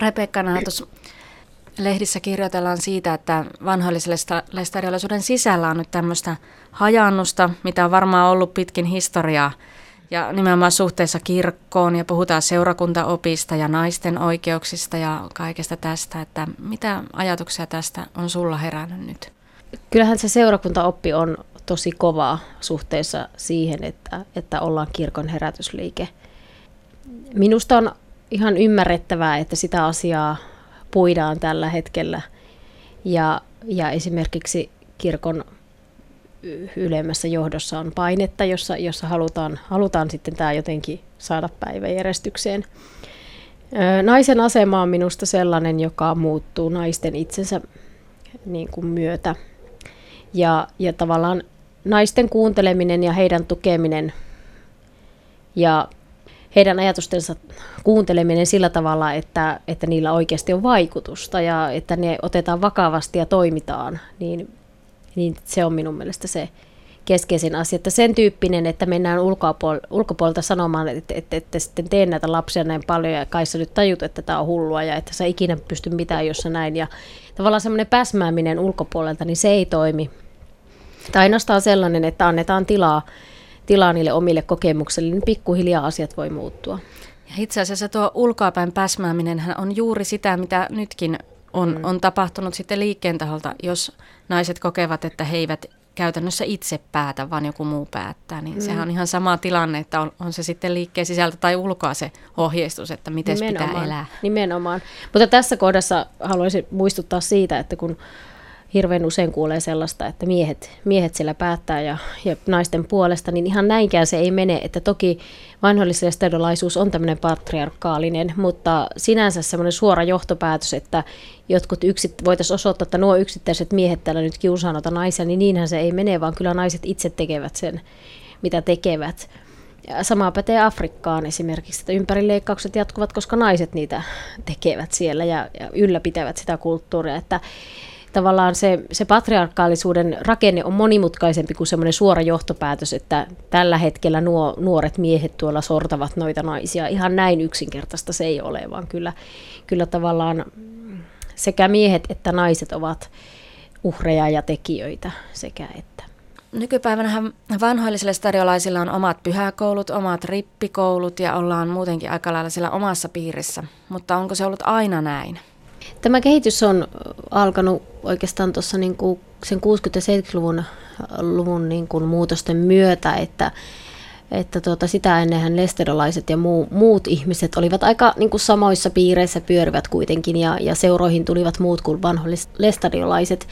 Rebekka Naatos, lehdissä kirjoitellaan siitä, että vanhoillislestadiolaisuuden sisällä on nyt tämmöistä hajaannusta, mitä on varmaan ollut pitkin historiaa. Ja nimenomaan suhteessa kirkkoon ja puhutaan seurakuntaopista ja naisten oikeuksista ja kaikesta tästä. Että mitä ajatuksia tästä on sulla herännyt nyt? Kyllähän se seurakuntaoppi on tosi kovaa suhteessa siihen, että ollaan kirkon herätysliike. Minusta on ihan ymmärrettävää, että sitä asiaa puidaan tällä hetkellä ja esimerkiksi kirkon ylemmässä johdossa on painetta, jossa halutaan sitten tämä jotenkin saada päiväjärjestykseen. Naisen asema on minusta sellainen, joka muuttuu naisten itsensä niin kuin myötä. Ja tavallaan naisten kuunteleminen ja heidän tukeminen ja heidän ajatustensa kuunteleminen sillä tavalla, että niillä oikeasti on vaikutusta ja että ne otetaan vakavasti ja toimitaan, niin se on minun mielestä se keskeisin asia. Että sen tyyppinen, että mennään ulkopuolelta sanomaan, että sitten teen näitä lapsia näin paljon ja kai sä nyt tajut, että tämä on hullua ja että sä ikinä pysty mitään, jos sä näin. Ja tavallaan semmoinen päsmääminen ulkopuolelta, niin se ei toimi. Tai ainoastaan sellainen, että annetaan tilaa niille omille kokemuksille, niin pikkuhiljaa asiat voi muuttua. Ja itse asiassa tuo ulkoapäin päsmääminen on juuri sitä, mitä nytkin on tapahtunut sitten liikkeen taholta, jos naiset kokevat, että he eivät käytännössä itse päätä, vaan joku muu päättää, niin sehän on ihan sama tilanne, että on se sitten liikkeen sisältä tai ulkoa se ohjeistus, että miten pitää elää. Nimenomaan. Mutta tässä kohdassa haluaisin muistuttaa siitä, että kun hirveän usein kuulee sellaista, että miehet siellä päättää ja naisten puolesta, niin ihan näinkään se ei mene, että toki vanhoillislestadiolaisuus on tämmöinen patriarkaalinen, mutta sinänsä semmoinen suora johtopäätös, että voitaisiin osoittaa, että nuo yksittäiset miehet täällä nyt kiusaa noita naisia, niin niinhän se ei mene, vaan kyllä naiset itse tekevät sen, mitä tekevät. Sama pätee Afrikkaan esimerkiksi, että ympärileikkaukset jatkuvat, koska naiset niitä tekevät siellä ja ylläpitävät sitä kulttuuria, että tavallaan se patriarkaalisuuden rakenne on monimutkaisempi kuin semmoinen suora johtopäätös, että tällä hetkellä nuo nuoret miehet tuolla sortavat noita naisia. Ihan näin yksinkertaista se ei ole, vaan kyllä tavallaan sekä miehet että naiset ovat uhreja ja tekijöitä sekä että. Nykypäivänähän vanhoillislestadiolaisilla on omat pyhäkoulut, omat rippikoulut ja ollaan muutenkin aika lailla siellä omassa piirissä, mutta onko se ollut aina näin? Tämä kehitys on alkanut oikeastaan tuossa niin kuin sen 60- ja 70-luvun niin kuin muutosten myötä, että sitä ennenhän lestadiolaiset ja muut ihmiset olivat aika niin kuin samoissa piireissä pyörivät kuitenkin ja seuroihin tulivat muut kuin vanholliset lestadiolaiset.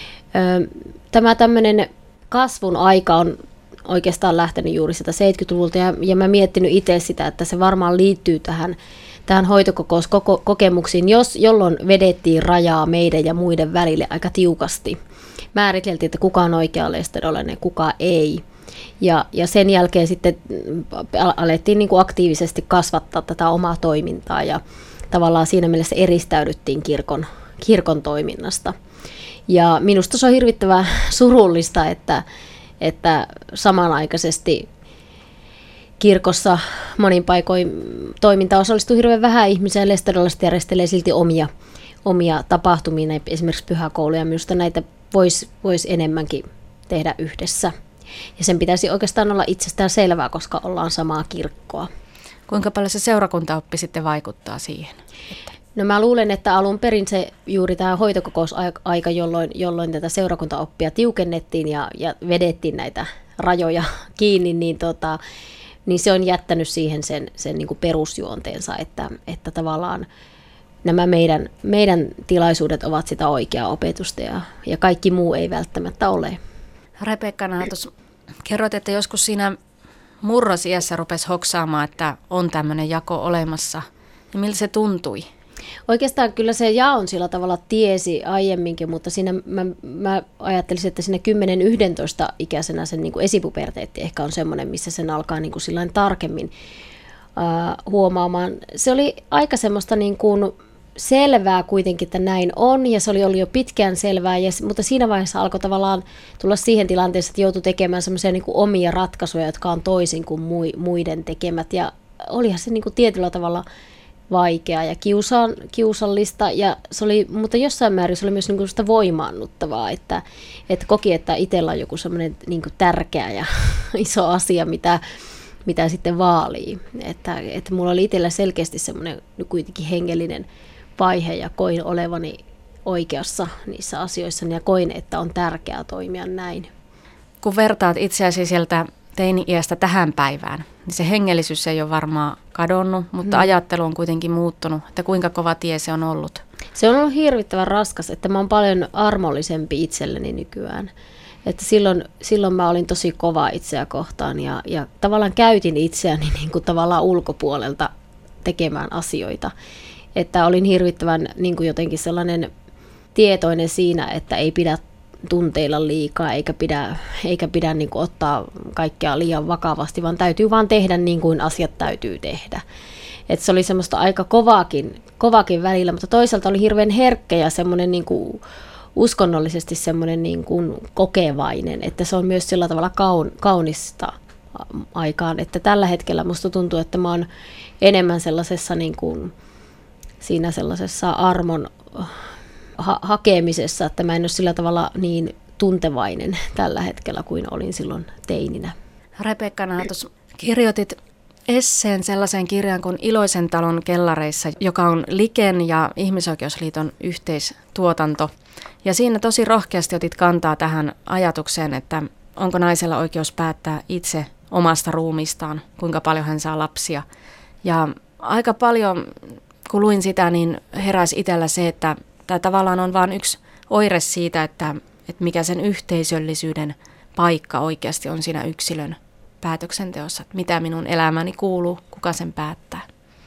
Tämä tämmöinen kasvun aika on oikeastaan lähtenyt juuri sitä 70-luvulta ja mä miettinyt itse sitä, että se varmaan liittyy tähän hoitokokouskokemuksiin, jolloin vedettiin rajaa meidän ja muiden välille aika tiukasti. Määriteltiin, että kuka on oikea lestadiolainen ja kuka ei. Ja sen jälkeen sitten alettiin niin kuin aktiivisesti kasvattaa tätä omaa toimintaa ja tavallaan siinä mielessä eristäydyttiin kirkon toiminnasta. Ja minusta se on hirvittävän surullista, että samanaikaisesti kirkossa monin paikoin toimintaan osallistuu hirveän vähän ihmisiä ja lestadiolaiset järjestelee silti omia tapahtumia, esimerkiksi pyhäkouluja. Minusta näitä voisi enemmänkin tehdä yhdessä. Ja sen pitäisi oikeastaan olla itsestään selvää, koska ollaan samaa kirkkoa. Kuinka paljon se seurakuntaoppi sitten vaikuttaa siihen? No mä luulen, että alun perin se juuri tämä hoitokokousaika, jolloin tätä seurakuntaoppia tiukennettiin ja vedettiin näitä rajoja kiinni, niin se on jättänyt siihen sen niin kuin perusjuonteensa, että tavallaan nämä meidän tilaisuudet ovat sitä oikeaa opetusta ja kaikki muu ei välttämättä ole. Rebekka Naatos, kerroit, että joskus siinä murrosiässä rupesi hoksaamaan, että on tämmöinen jako olemassa. Ja miltä se tuntui? Oikeastaan kyllä se jaon sillä tavalla tiesi aiemminkin, mutta siinä mä ajattelisin, että siinä 10-11 ikäisenä sen niin kuin esipuberteetti ehkä on semmoinen, missä sen alkaa niin kuin sillain tarkemmin huomaamaan. Se oli aika semmoista niin kuin selvää kuitenkin, että näin on, ja se oli ollut jo pitkään selvää, mutta siinä vaiheessa alkoi tavallaan tulla siihen tilanteeseen, että joutui tekemään semmoisia niin kuin omia ratkaisuja, jotka on toisin kuin muiden tekemät, ja olihan se niin kuin tietyllä tavalla vaikeaa ja kiusallista, mutta jossain määrin se oli myös niin kuin sitä voimaannuttavaa, että koki, että itsellä on joku semmoinen niin kuin tärkeä ja iso asia, mitä sitten vaalii. Että mulla oli itsellä selkeästi semmoinen kuitenkin hengellinen vaihe ja koin olevani oikeassa niissä asioissa ja koin, että on tärkeää toimia näin. Kun vertaat itseäsi sieltä teini-iästä tähän päivään, niin se hengellisyys ei ole varmaan kadonnut, mutta ajattelu on kuitenkin muuttunut, että kuinka kova tie se on ollut. Se on ollut hirvittävän raskas, että mä oon paljon armollisempi itselleni nykyään. Että silloin mä olin tosi kova itseä kohtaan ja tavallaan käytin itseäni niin kuin tavallaan ulkopuolelta tekemään asioita. Että olin hirvittävän niin kuin jotenkin sellainen tietoinen siinä, että ei pidä tunteilla liikaa eikä pidä niin kuin ottaa kaikkea liian vakavasti, vaan täytyy vaan tehdä niin kuin asiat täytyy tehdä. Et se oli semmoista aika kovaakin välillä, mutta toisaalta oli hirveän herkkä ja semmoinen niin kuin uskonnollisesti semmoinen niin kuin kokevainen, että se on myös sillä tavalla kaunista aikaan, että tällä hetkellä musta tuntuu, että mä oon enemmän sellaisessa niin kuin, siinä sellaisessa armon hakemisessa, että mä en ole sillä tavalla niin tuntevainen tällä hetkellä kuin olin silloin teininä. Rebekka Naatos, kirjoitit esseen sellaisen kirjan kuin Iloisen talon kellareissa, joka on Liken ja Ihmisoikeusliiton yhteistuotanto. Ja siinä tosi rohkeasti otit kantaa tähän ajatukseen, että onko naisella oikeus päättää itse omasta ruumistaan, kuinka paljon hän saa lapsia. Ja aika paljon, kun luin sitä, niin heräsi itsellä se, että tämä tavallaan on vain yksi oire siitä, että mikä sen yhteisöllisyyden paikka oikeasti on siinä yksilön päätöksenteossa, että mitä minun elämäni kuuluu, kuka sen päättää.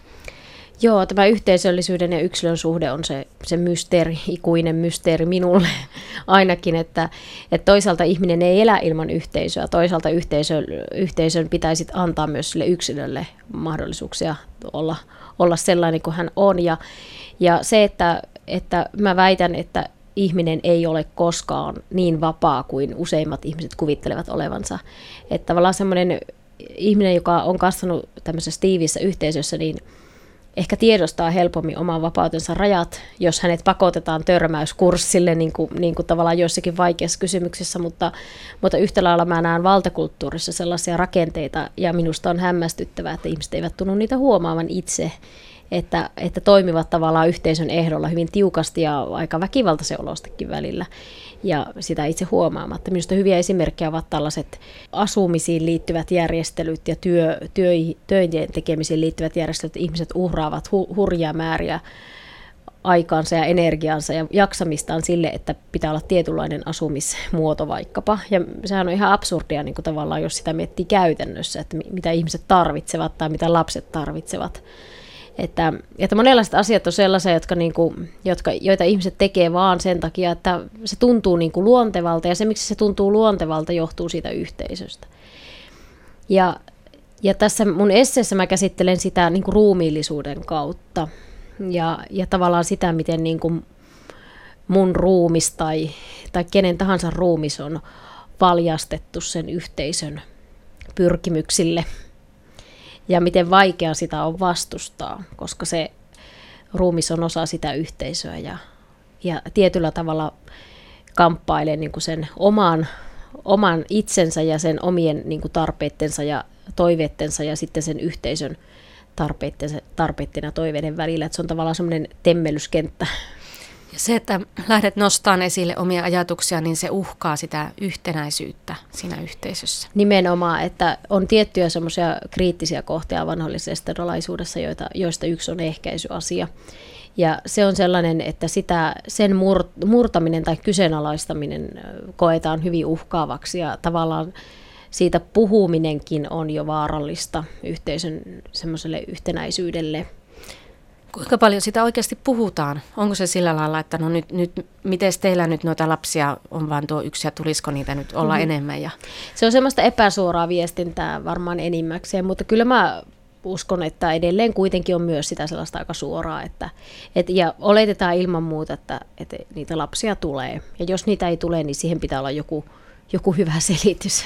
Joo, tämä yhteisöllisyyden ja yksilön suhde on se mysteeri, ikuinen mysteeri minulle ainakin, että toisaalta ihminen ei elä ilman yhteisöä, toisaalta yhteisön pitäisi antaa myös sille yksilölle mahdollisuuksia olla sellainen kuin hän on. Ja se, että mä väitän, että ihminen ei ole koskaan niin vapaa kuin useimmat ihmiset kuvittelevat olevansa. Että tavallaan semmoinen ihminen, joka on kasvanut tämmöisessä tiiviissä yhteisössä, niin ehkä tiedostaa helpommin oman vapautensa rajat, jos hänet pakotetaan törmäyskurssille, niin kuin tavallaan joissakin vaikeissa kysymyksissä, mutta yhtä lailla mä näen valtakulttuurissa sellaisia rakenteita, ja minusta on hämmästyttävää, että ihmiset eivät tunnu niitä huomaavan itse, että toimivat tavallaan yhteisön ehdolla hyvin tiukasti ja aika väkivaltaisen olostakin välillä, ja sitä itse huomaamatta. Minusta hyviä esimerkkejä ovat tällaiset asumisiin liittyvät järjestelyt ja töiden tekemisiin liittyvät järjestelyt. Ihmiset uhraavat hurjia määriä aikaansa ja energiansa ja jaksamistaan sille, että pitää olla tietynlainen asumismuoto vaikkapa. Ja sehän on ihan absurdia niin kuin tavallaan, jos sitä miettii käytännössä, että mitä ihmiset tarvitsevat tai mitä lapset tarvitsevat. Että monenlaiset asiat on sellaisia, joita ihmiset tekee vaan sen takia, että se tuntuu niin kuin luontevalta, ja se, miksi se tuntuu luontevalta, johtuu siitä yhteisöstä. Ja tässä mun esseessä mä käsittelen sitä niin kuin ruumiillisuuden kautta, ja tavallaan sitä, miten niin kuin mun ruumis tai kenen tahansa ruumis on valjastettu sen yhteisön pyrkimyksille. Ja miten vaikea sitä on vastustaa, koska se ruumis on osa sitä yhteisöä ja tietyllä tavalla kamppailee niin kuin sen oman itsensä ja sen omien niin kuin tarpeittensa ja toiveittensa ja sitten sen yhteisön tarpeitten ja toiveiden välillä. Että se on tavallaan semmoinen temmelyskenttä. Ja se, että lähdet nostamaan esille omia ajatuksia, niin se uhkaa sitä yhtenäisyyttä siinä yhteisössä. Nimenomaan, että on tiettyjä semmoisia kriittisiä kohtia vanhollisessa estolaisuudessa, joista yksi on ehkäisyasia. Ja se on sellainen, että sen murtaminen tai kyseenalaistaminen koetaan hyvin uhkaavaksi ja tavallaan siitä puhuminenkin on jo vaarallista yhteisön semmoiselle yhtenäisyydelle. Kuinka paljon sitä oikeasti puhutaan? Onko se sillä lailla, että no nyt miten teillä nyt noita lapsia on vaan tuo yksi ja tulisiko niitä nyt olla enemmän? Se on semmoista epäsuoraa viestintää varmaan enimmäkseen, mutta kyllä mä uskon, että edelleen kuitenkin on myös sitä sellaista aika suoraa, ja oletetaan ilman muuta, että niitä lapsia tulee. Ja jos niitä ei tule, niin siihen pitää olla joku hyvä selitys.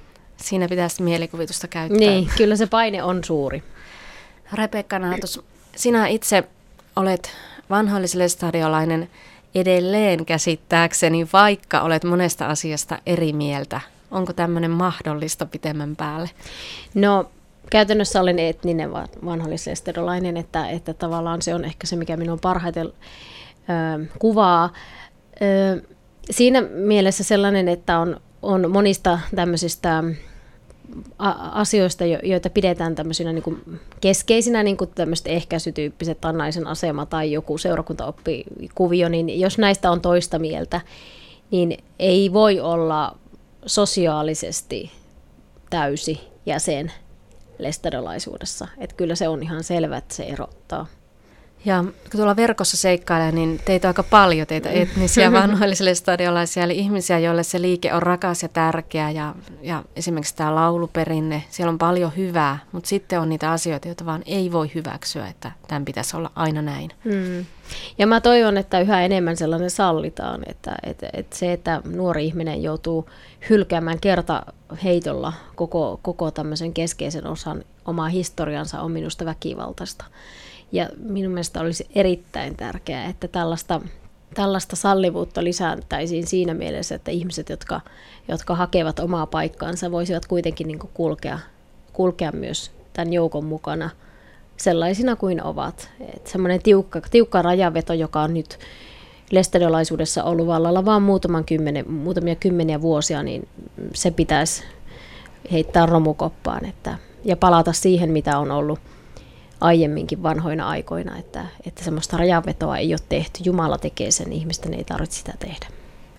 Siinä pitäisi mielikuvitusta käyttää. Niin, kyllä se paine on suuri. Rebekka Naatos, sinä itse olet vanhoillislestadiolainen edelleen käsittääkseni, vaikka olet monesta asiasta eri mieltä. Onko tämmöinen mahdollista pitemmän päälle? No käytännössä olen etninen vanhoillislestadiolainen, että tavallaan se on ehkä se, mikä minun parhaiten kuvaa. Siinä mielessä sellainen, että on monista tämmöisistä asioista, joita pidetään tämmöisinä niin kuin keskeisinä, niin kuin tämmöiset ehkäisytyyppiset naisen asema tai joku seurakuntaoppikuvio, niin jos näistä on toista mieltä, niin ei voi olla sosiaalisesti täysi jäsen lestadiolaisuudessa. Että kyllä se on ihan selvä, että se erottaa. Ja kun tuolla verkossa seikkailee, niin teitä on aika paljon, teitä etnisiä vanhoillislestadiolaisia, eli ihmisiä, joille se liike on rakas ja tärkeä, ja esimerkiksi tämä lauluperinne, siellä on paljon hyvää, mutta sitten on niitä asioita, joita vaan ei voi hyväksyä, että tämän pitäisi olla aina näin. Ja mä toivon, että yhä enemmän sellainen sallitaan, että se, että nuori ihminen joutuu hylkäämään kertaheitolla koko tämmöisen keskeisen osan omaa historiansa, on minusta väkivaltaista. Ja minun mielestä olisi erittäin tärkeää, että tällaista sallivuutta lisättäisiin siinä mielessä, että ihmiset, jotka hakevat omaa paikkaansa, voisivat kuitenkin niin kuin kulkea myös tämän joukon mukana sellaisina kuin ovat. Että semmoinen tiukka rajaveto, joka on nyt lestadiolaisuudessa ollut vallalla vain muutamia kymmeniä vuosia, niin se pitäisi heittää romukoppaan ja palata siihen, mitä on ollut aiemminkin vanhoina aikoina, että semmoista rajanvetoa ei ole tehty. Jumala tekee sen, ihmisten ei tarvitse sitä tehdä.